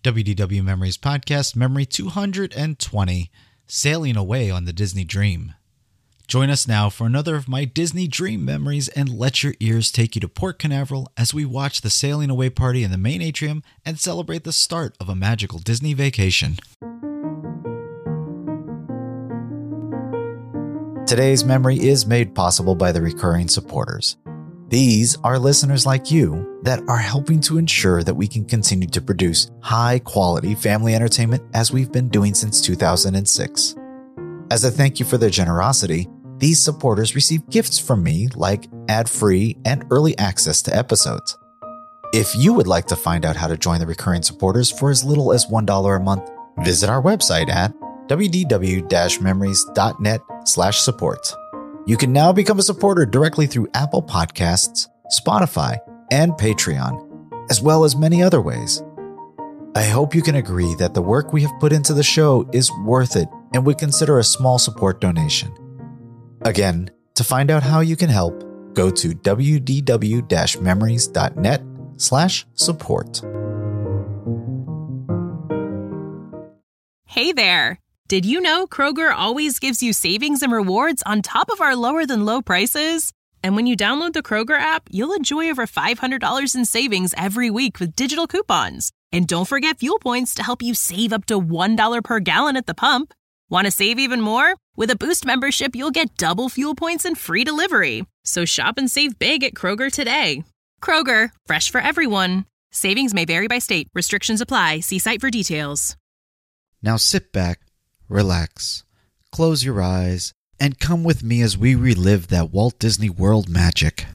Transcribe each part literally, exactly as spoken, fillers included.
W D W Memories Podcast, Memory two hundred twenty, Sailing Away on the Disney Dream. Join us now for another of my Disney Dream memories and let your ears take you to Port Canaveral as we watch the Sailing Away party in the main atrium and celebrate the start of a magical Disney vacation. Today's memory is made possible by the recurring supporters. These are listeners like you that are helping to ensure that we can continue to produce high-quality family entertainment as we've been doing since two thousand six. As a thank you for their generosity, these supporters receive gifts from me like ad-free and early access to episodes. If you would like to find out how to join the recurring supporters for as little as one dollar a month, visit our website at w d w dash memories dot net slash support. You can now become a supporter directly through Apple Podcasts, Spotify, and Patreon, as well as many other ways. I hope you can agree that the work we have put into the show is worth it and would consider a small support donation. Again, to find out how you can help, go to w d w dash memories dot net slash support. Hey there! Did you know Kroger always gives you savings and rewards on top of our lower-than-low prices? And when you download the Kroger app, you'll enjoy over five hundred dollars in savings every week with digital coupons. And don't forget fuel points to help you save up to one dollar per gallon at the pump. Want to save even more? With a Boost membership, you'll get double fuel points and free delivery. So shop and save big at Kroger today. Kroger, fresh for everyone. Savings may vary by state. Restrictions apply. See site for details. Now sit back, relax, close your eyes, and come with me as we relive that Walt Disney World magic.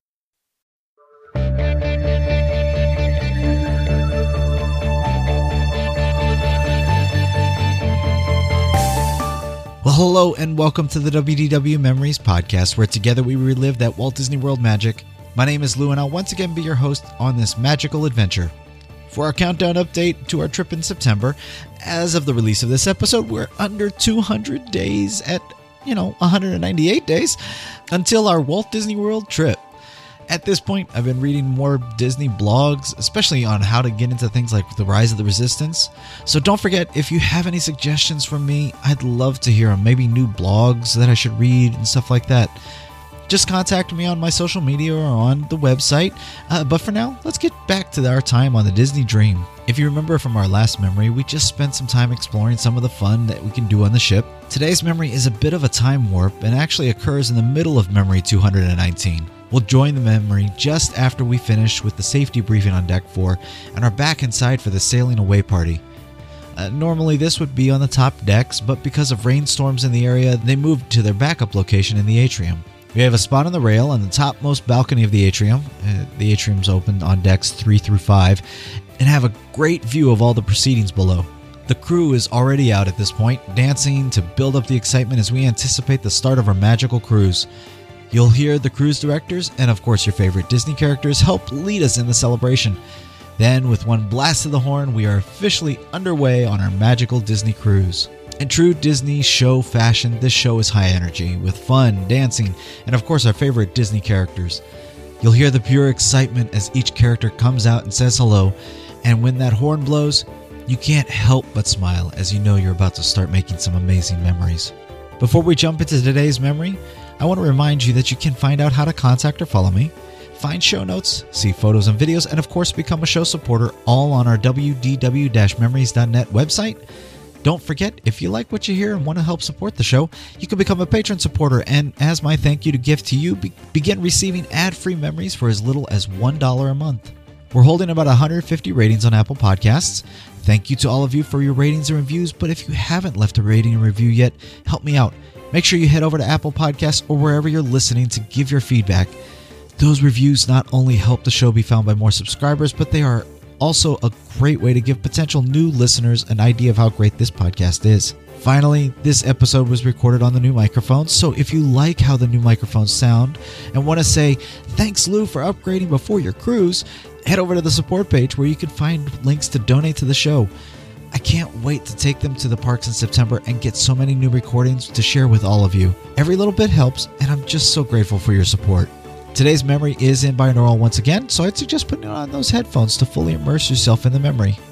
Well, hello and welcome to the W D W Memories Podcast, where together we relive that Walt Disney World magic. My name is Lou, and I'll once again be your host on this magical adventure. For our countdown update to our trip in September, as of the release of this episode, we're under two hundred days at, you know, one hundred ninety-eight days until our Walt Disney World trip. At this point, I've been reading more Disney blogs, especially on how to get into things like the Rise of the Resistance. So don't forget, if you have any suggestions from me, I'd love to hear them. Maybe new blogs that I should read and stuff like that. Just contact me on my social media or on the website. Uh, but for now, let's get back to our time on the Disney Dream. If you remember from our last memory, we just spent some time exploring some of the fun that we can do on the ship. Today's memory is a bit of a time warp and actually occurs in the middle of Memory two hundred nineteen. We'll join the memory just after we finish with the safety briefing on Deck four and are back inside for the Sailing Away party. Uh, normally this would be on the top decks, but because of rainstorms in the area, they moved to their backup location in the atrium. We have a spot on the rail on the topmost balcony of the atrium. Uh, the atrium's open on decks three through five and have a great view of all the proceedings below. The crew is already out at this point, dancing to build up the excitement as we anticipate the start of our magical cruise. You'll hear the cruise directors and of course your favorite Disney characters help lead us in the celebration. Then with one blast of the horn, we are officially underway on our magical Disney cruise. In true Disney show fashion, this show is high energy, with fun, dancing, and of course our favorite Disney characters. You'll hear the pure excitement as each character comes out and says hello, and when that horn blows, you can't help but smile as you know you're about to start making some amazing memories. Before we jump into today's memory, I want to remind you that you can find out how to contact or follow me, find show notes, see photos and videos, and of course become a show supporter all on our w d w dash memories dot net website. Don't forget, if you like what you hear and want to help support the show, you can become a patron supporter, and as my thank you to gift to you, be- begin receiving ad-free memories for as little as one dollar a month. We're holding about one hundred fifty ratings on Apple Podcasts. Thank you to all of you for your ratings and reviews, but if you haven't left a rating and review yet, help me out. Make sure you head over to Apple Podcasts or wherever you're listening to give your feedback. Those reviews not only help the show be found by more subscribers, but they are also a great way to give potential new listeners an idea of how great this podcast is. Finally, this episode was recorded on the new microphones, so if you like how the new microphones sound and want to say, thanks Lou for upgrading before your cruise, head over to the support page where you can find links to donate to the show. I can't wait to take them to the parks in September and get so many new recordings to share with all of you. Every little bit helps, and I'm just so grateful for your support. Today's memory is in binaural once again, so I'd suggest putting on those headphones to fully immerse yourself in the memory.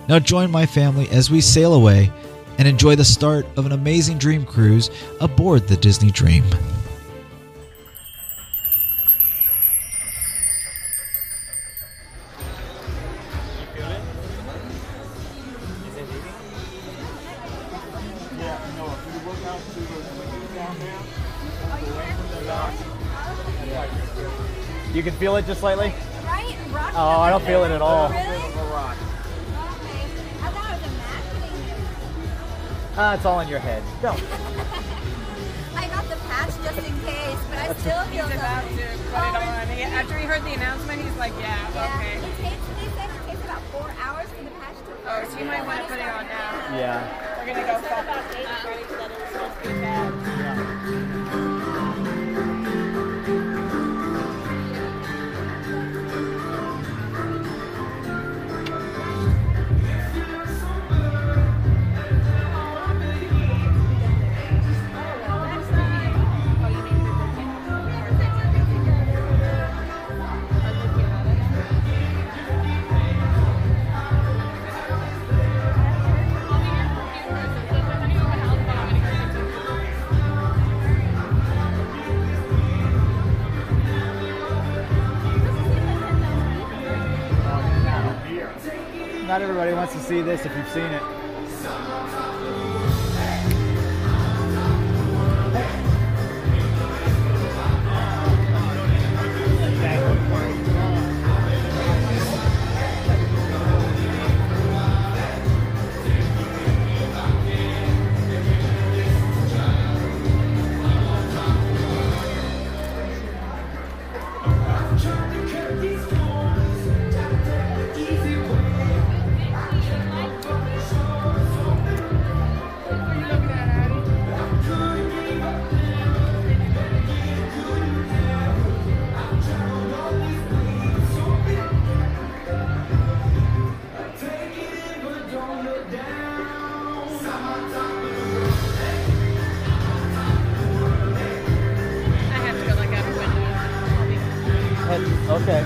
Now join my family as we sail away and enjoy the start of an amazing dream cruise aboard the Disney Dream. You can feel it just slightly? Right? Rock Oh, I don't feel it at all. Really? Okay. I thought it was a match. Ah, it's all in your head. Don't. I got the patch just in case, but I still feel He's about to put it on. He, after he heard the announcement, he's like, yeah, Yeah. okay. It takes, they said it takes about four hours for the patch to Oh, so you might want to put it on now. Yeah. We're going to go fuck about eight thirty that it was supposed to be bad. Not everybody wants to see this if you've seen it. I have to go like out a window. Okay.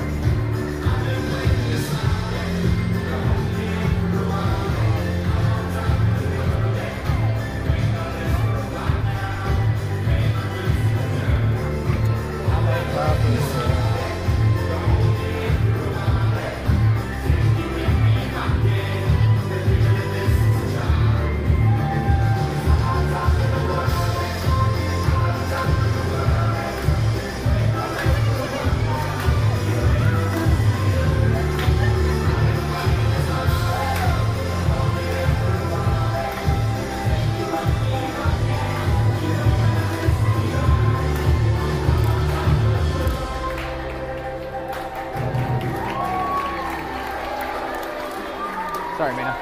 Sorry, Mina.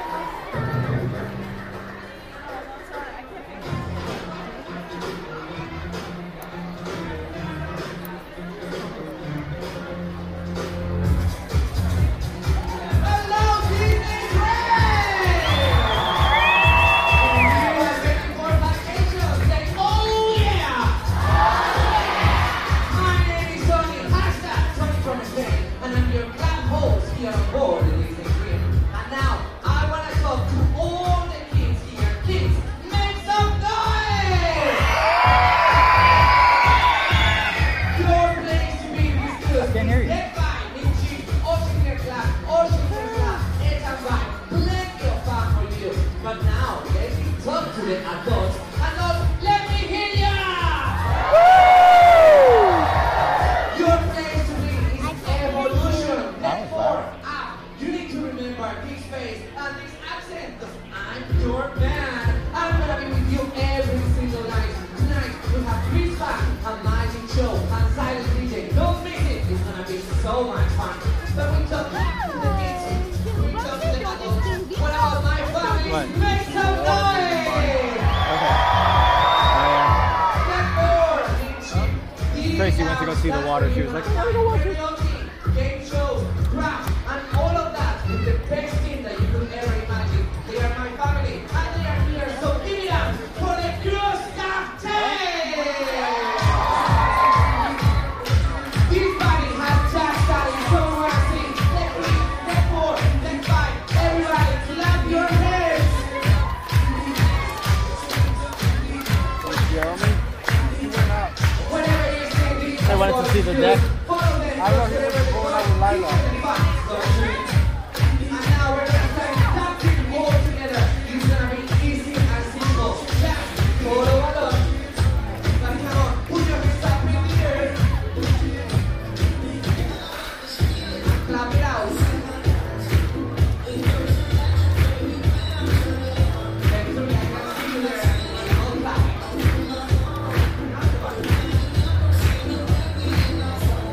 Tracy went to go see the water. She was like, I gotta go watch it. Game shows, crafts, and all of that is the best thing that you could ever imagine. They are my family, and they are here. So give it up for the Cruise Captain! This party has just started. So we're seeing deck three, deck four, deck five. Everybody Yeah. Follow them. I love it. Going out with Lila. And now we're gonna start tapping all together. It's gonna be easy and simple. Tap, follow along. Now come on, put your hands up in the air. And clap it out. Thank you, I can see you there. All clap.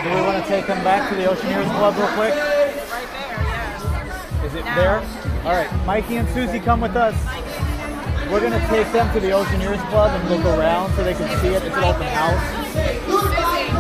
Do we want to take them back to the Oceaneers Club real quick? Right there, yeah. Is it Now. there? All right, Mikey and Susie, come with us. We're going to take them to the Oceaneers Club and look around so they can see it. It's an open house.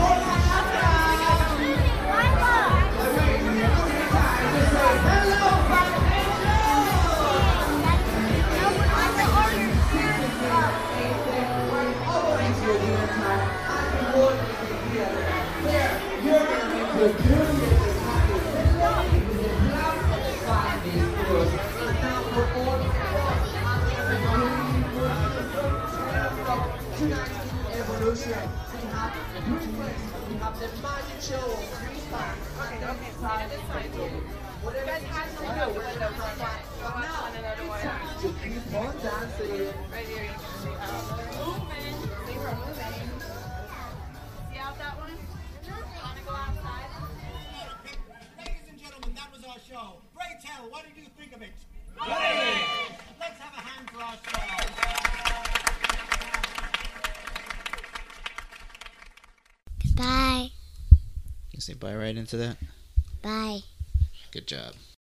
Evolution. We have we have the magic show. Okay, okay, so this side. You guys have to look out the window for a while. Go out on another one. To keep on dancing. Right here, you can see how they're moving. See, we're moving. See out that one? Want to go outside? Ladies and gentlemen, that was our show. Bray Tell, what did you think of it? Great! Let's have a hand for our show. Bye. You say bye right into that? Bye. Good job.